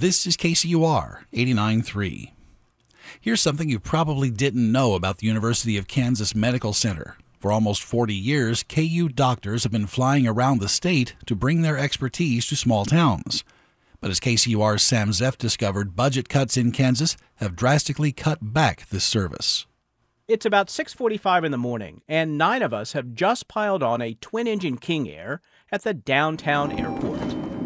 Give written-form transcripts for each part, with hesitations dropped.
This is KCUR 89.3. Here's something you probably didn't know about the University of Kansas Medical Center. For almost 40 years, KU doctors have been flying around the state to bring their expertise to small towns. But as KCUR's Sam Zeff discovered, budget cuts in Kansas have drastically cut back this service. It's about 6:45 in the morning, and 9 of us have just piled on a twin-engine King Air at the downtown airport.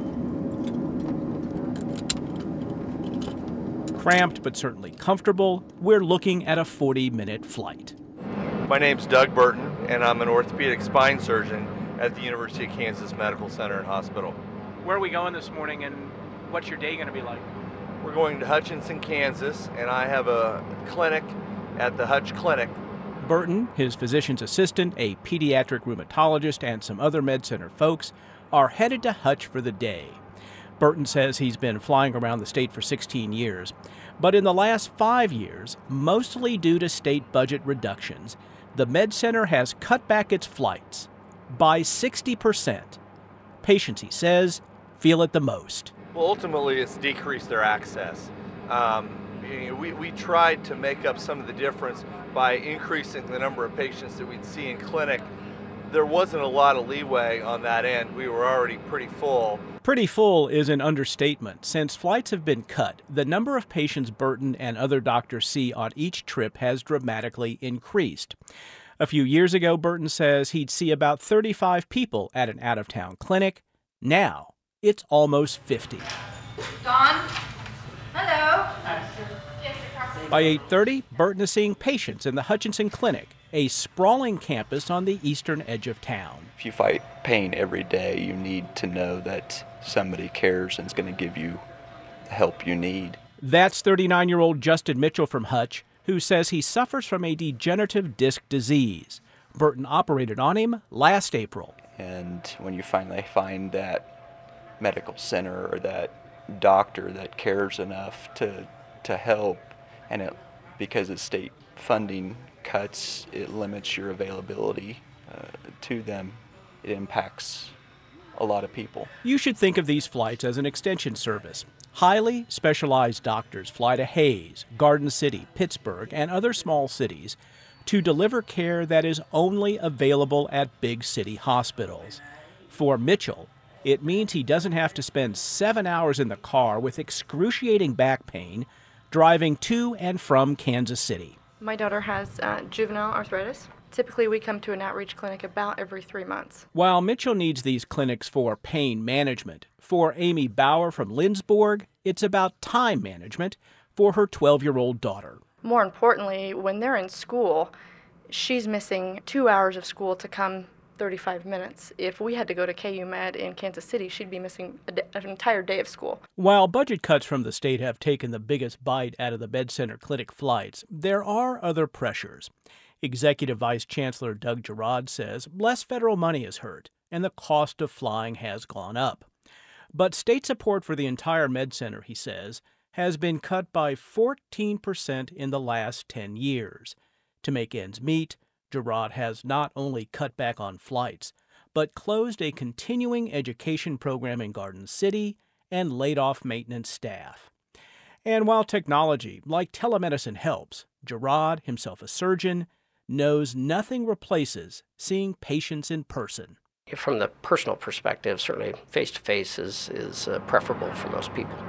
Cramped but certainly comfortable, we're looking at a 40-minute flight. My name's Doug Burton, and I'm an orthopedic spine surgeon at the University of Kansas Medical Center and Hospital. Where are we going this morning, and what's your day going to be like? We're going to Hutchinson, Kansas, and I have a clinic at the Hutch Clinic. Burton, his physician's assistant, a pediatric rheumatologist, and some other med center folks are headed to Hutch for the day. Burton says he's been flying around the state for 16 years, but in the last 5 years, mostly due to state budget reductions, the med center has cut back its flights by 60%. Patients, he says, feel it the most. Well, ultimately, it's decreased their access. We tried to make up some of the difference by increasing the number of patients that we'd see in clinic. There wasn't a lot of leeway on that end. We were already pretty full. Pretty full is an understatement. Since flights have been cut, the number of patients Burton and other doctors see on each trip has dramatically increased. A few years ago, Burton says he'd see about 35 people at an out-of-town clinic. Now, it's almost 50. Dawn? Hello? By 8:30, Burton is seeing patients in the Hutchinson Clinic, a sprawling campus on the eastern edge of town. If you fight pain every day, you need to know that somebody cares and is going to give you the help you need. That's 39-year-old Justin Mitchell from Hutch, who says he suffers from a degenerative disc disease. Burton operated on him last April. And when you finally find that medical center or that doctor that cares enough to help, and because of state funding cuts, it limits your availability to them. It impacts a lot of people. You should think of these flights as an extension service. Highly specialized doctors fly to Hayes, Garden City, Pittsburgh, and other small cities to deliver care that is only available at big city hospitals. For Mitchell, it means he doesn't have to spend 7 hours in the car with excruciating back pain driving to and from Kansas City. My daughter has juvenile arthritis. Typically, we come to an outreach clinic about every 3 months. While Mitchell needs these clinics for pain management, for Amy Bauer from Lindsborg, it's about time management for her 12-year-old daughter. More importantly, when they're in school, she's missing 2 hours of school to come 35 minutes. If we had to go to KU Med in Kansas City, she'd be missing an entire day of school. While budget cuts from the state have taken the biggest bite out of the Med Center clinic flights, there are other pressures. Executive Vice Chancellor Doug Girod says less federal money is hurt, and the cost of flying has gone up. But state support for the entire Med Center, he says, has been cut by 14% in the last 10 years. To make ends meet, Girod has not only cut back on flights, but closed a continuing education program in Garden City and laid off maintenance staff. And while technology like telemedicine helps, Girod, himself a surgeon, knows nothing replaces seeing patients in person. From the personal perspective, certainly face-to-face is preferable for most people.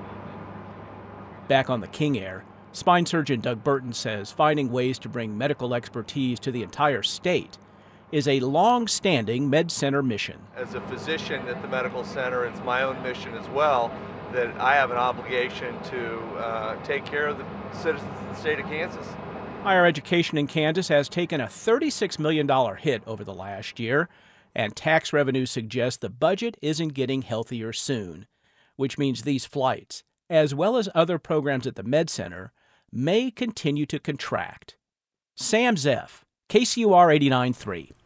Back on the King Air, spine surgeon Doug Burton says finding ways to bring medical expertise to the entire state is a long-standing Med Center mission. As a physician at the medical center, it's my own mission as well that I have an obligation to take care of the citizens of the state of Kansas. Higher education in Kansas has taken a $36 million hit over the last year, and tax revenue suggests the budget isn't getting healthier soon, which means these flights, as well as other programs at the Med Center, may continue to contract. Sam Zeff, KCUR 89.3.